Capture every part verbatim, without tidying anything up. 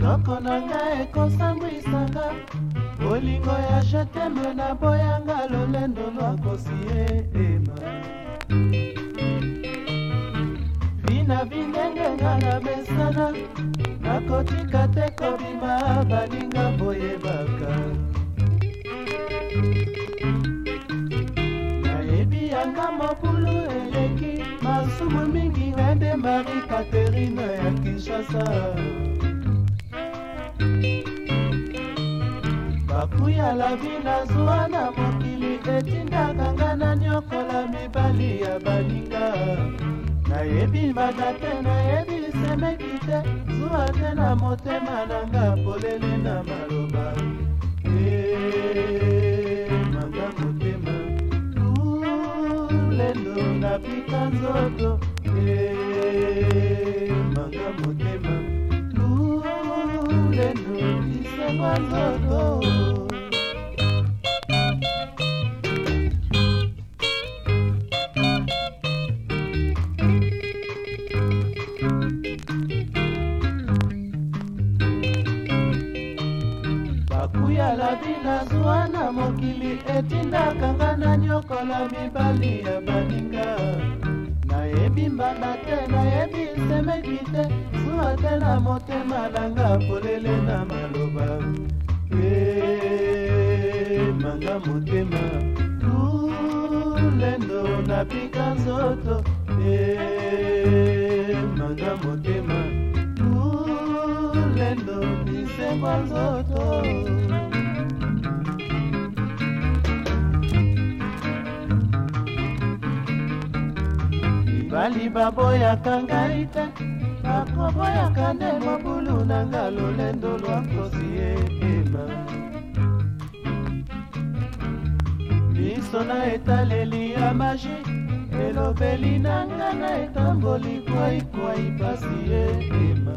nzoko na ngai ekosambwisanga bolingo ya jeteme na boyanga lolendo lwakosi ema vina vinenge nga na mesana nakotika te kobima baninga boyebaka nayebi yanga mobulu eleki masumu mingi wende Marie Catherine ya Kinshasa bakuya labi na zuwa na mokili etindaka nga na nyokola mibali ya baninga nayebi mbanda te nayebi semeki te zuwa te na motema nanga polele na maloba manga motema lendo napika nzoto manga motema lendo isemwa nzoto bakuya labi na zuwa na mokili etindaka nga na nyokola mibali ya baninga nayebi mbanda te nayebi semeki te zuwa te na motema nanga polele na maloba manga motema lendo napika nzoto manga motema lendo nisemwa nzoto bali baboyaka ngai te bakoboyaka nde mobulu nanga lolendo lwakosi ema miso na etaleli ya magi elobeli nanga na etamboli kwaikwai pasi ema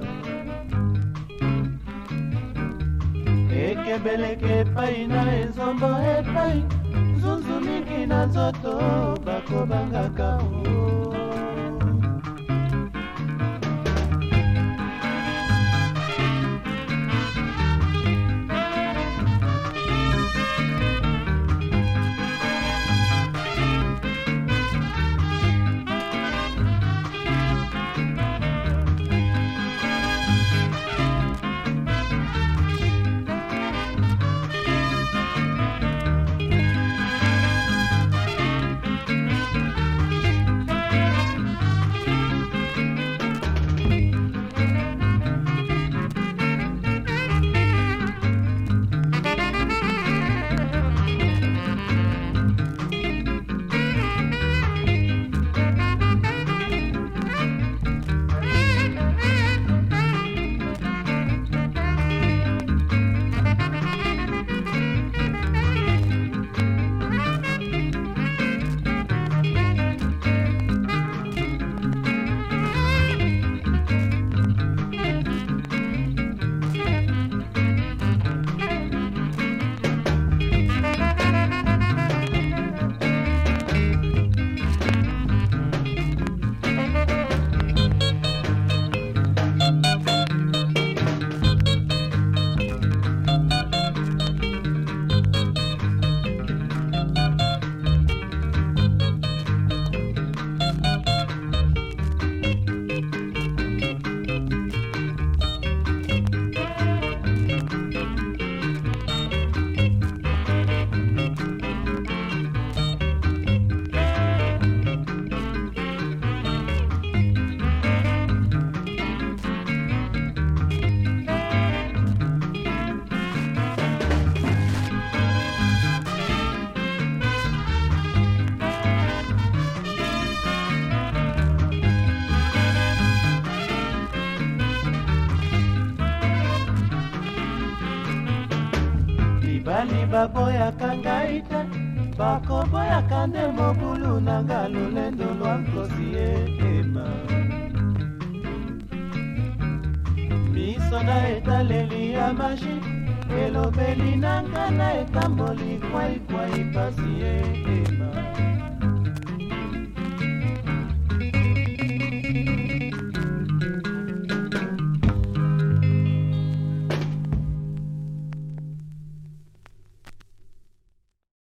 ekebeleke epai na ezombo epai nzunzu mingi na nzoto bakobangaka o bali baboyaka ngai te bakoboyaka nde mobulu nanga lolendo lwa nkosi ema miso na etaleli ya magi elobeli nanga na etamboli kwaikwai pasi ema